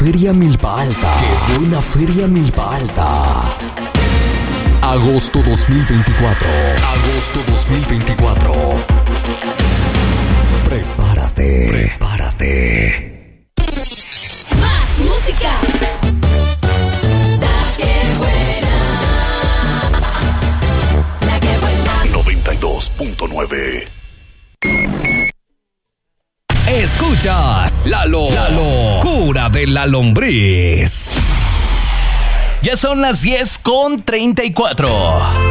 Feria Milpa Alta. ¡Qué buena Feria Milpa Alta! Agosto 2024. Agosto 2024. Prepárate. Más música. La que buena. La que buena. 92.9. Escuchas la locura de la lombriz. Ya son las 10:34.